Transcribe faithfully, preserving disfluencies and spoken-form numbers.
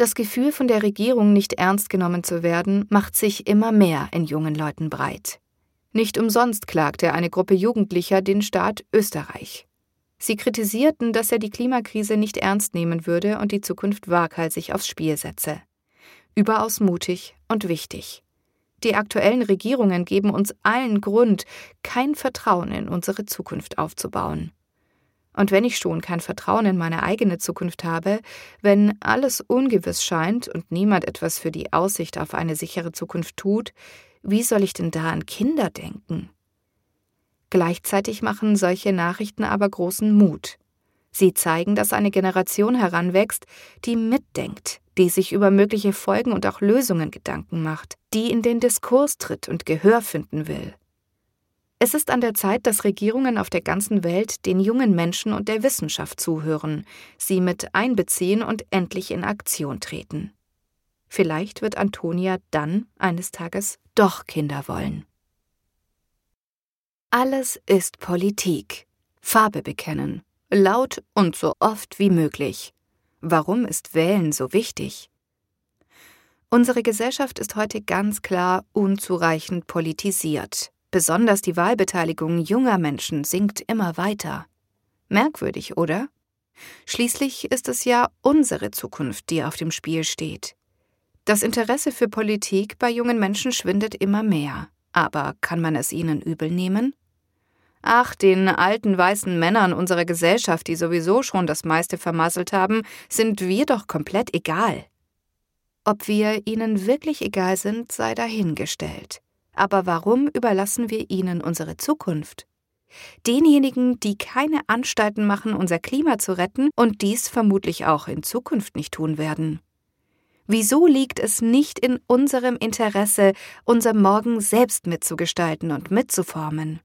Das Gefühl, von der Regierung nicht ernst genommen zu werden, macht sich immer mehr in jungen Leuten breit. Nicht umsonst klagte eine Gruppe Jugendlicher den Staat Österreich. Sie kritisierten, dass er die Klimakrise nicht ernst nehmen würde und die Zukunft waghalsig aufs Spiel setze. Überaus mutig und wichtig. Die aktuellen Regierungen geben uns allen Grund, kein Vertrauen in unsere Zukunft aufzubauen. Und wenn ich schon kein Vertrauen in meine eigene Zukunft habe, wenn alles ungewiss scheint und niemand etwas für die Aussicht auf eine sichere Zukunft tut, wie soll ich denn da an Kinder denken? Gleichzeitig machen solche Nachrichten aber großen Mut. Sie zeigen, dass eine Generation heranwächst, die mitdenkt, die sich über mögliche Folgen und auch Lösungen Gedanken macht, die in den Diskurs tritt und Gehör finden will. Es ist an der Zeit, dass Regierungen auf der ganzen Welt den jungen Menschen und der Wissenschaft zuhören, sie mit einbeziehen und endlich in Aktion treten. Vielleicht wird Antonia dann eines Tages doch Kinder wollen. Alles ist Politik. Farbe bekennen. Laut und so oft wie möglich. Warum ist Wählen so wichtig? Unsere Gesellschaft ist heute ganz klar unzureichend politisiert. Besonders die Wahlbeteiligung junger Menschen sinkt immer weiter. Merkwürdig, oder? Schließlich ist es ja unsere Zukunft, die auf dem Spiel steht. Das Interesse für Politik bei jungen Menschen schwindet immer mehr. Aber kann man es ihnen übel nehmen? Ach, den alten weißen Männern unserer Gesellschaft, die sowieso schon das meiste vermasselt haben, sind wir doch komplett egal. Ob wir ihnen wirklich egal sind, sei dahingestellt. Aber warum überlassen wir ihnen unsere Zukunft? Denjenigen, die keine Anstalten machen, unser Klima zu retten und dies vermutlich auch in Zukunft nicht tun werden. Wieso liegt es nicht in unserem Interesse, unser Morgen selbst mitzugestalten und mitzuformen?